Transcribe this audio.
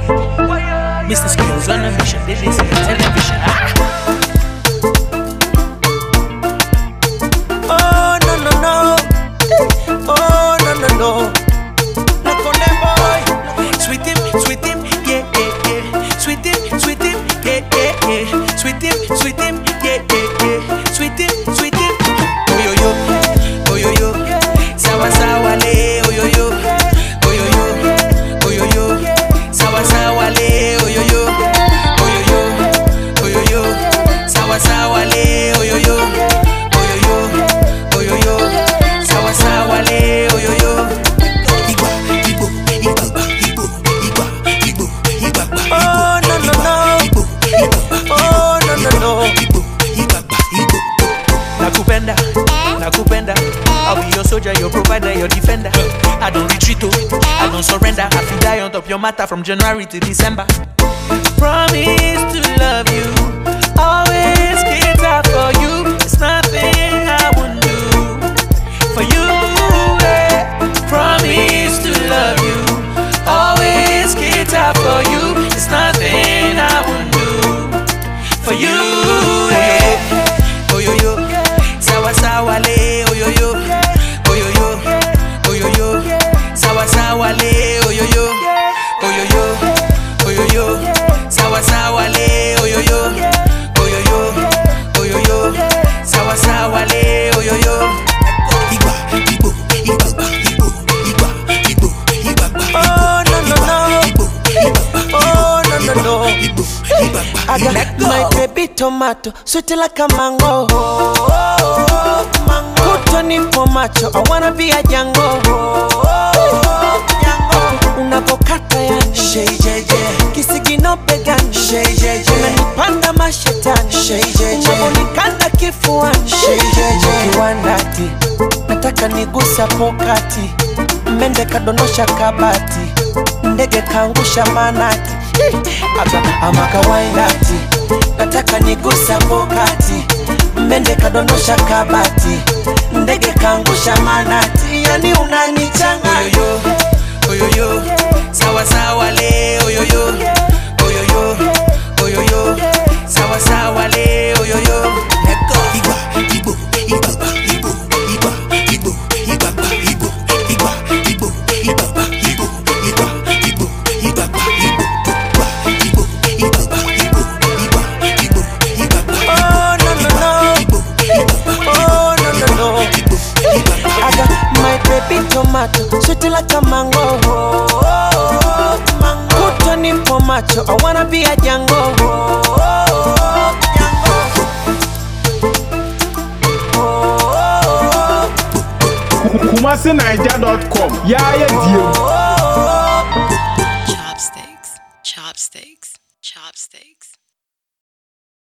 Mr. Skills on a mission, they listen to television. Oh no no no, oh no no no. Look on them boy, sweet him, yeah yeah yeah. Sweet him, yeah yeah yeah. Sweet him, yeah yeah yeah. Sweet him, oh yo yo, oh yo yo. Sawa sawa le, oh yo yo, oh yo yo, oh yo yo. Sawa sawa le, oh yo yo, oh yo yo, oh yo yo. Sawa sawa le, oh yo yo, oh yo yo, oh yo yo. Sawa sawa le, oh yo yo. Igba, igbo, igba, igbo, igba, igbo, igba, igbo. Oh no no no, igbo, igba, oh no no no, igbo, igba, igbo. Nakupenda, nakupenda. I'll be your soldier, your provider, your defender. I don't retreat, oh, I don't surrender. I feel die on top your matter from January to December. Promise to love you, always cater for you. It's nothing I wouldn't do for you. Promise to love you, always cater for you. It's nothing I wouldn't do for you. Oh yo yo, sawa sawa le, oh yo yo, oh yo yo, oh yo yo, sawa sawa le, oh yo yo, oh yo yo, oh yo yo, sawa sawa le, oh yo yo, oh yo yo, oh yo yo, sawa sawa le, oh yo yo. Igba, igbo, igba, igbo, igba, igbo, igba. Oh no no no, igbo, igba, oh no no no, igbo, igba. I got my baby tomato, sweet like a mango. Put on it for macho, I wanna be a Django. Unapokata ya shejeje, kisigino begani shejeje, unanipanda mashetani shejeje, unaponikanda kifuani shejeje. Kiwandati, nataka nigusa pokati, mende kadonosha kabati, ndege kaangusha manati. Ama kawaindati, nataka nigusa pokati, mende kadonosha kabati, ndege kaangusha manati. Yani unanichanga oh yo yo, sawa sawa le, oh yo yo, oh yo yo, oh yo yo, sawa sawa le, oh yo yo. Igba, igbo, igba, igbo, igba, igbo, igba, igbo, igba, igbo, igba, igbo, igba, igbo, igba, igbo, igba, igbo, igba. Oh no no no, igbo, oh no no no, igbo, igba. I got my baby tomato, sweet like a mango. Put on it for macho, I wanna be a Django. KumaSiNaija.com. Yeah, yeah, Chopsticks, chopsticks, chopsticks.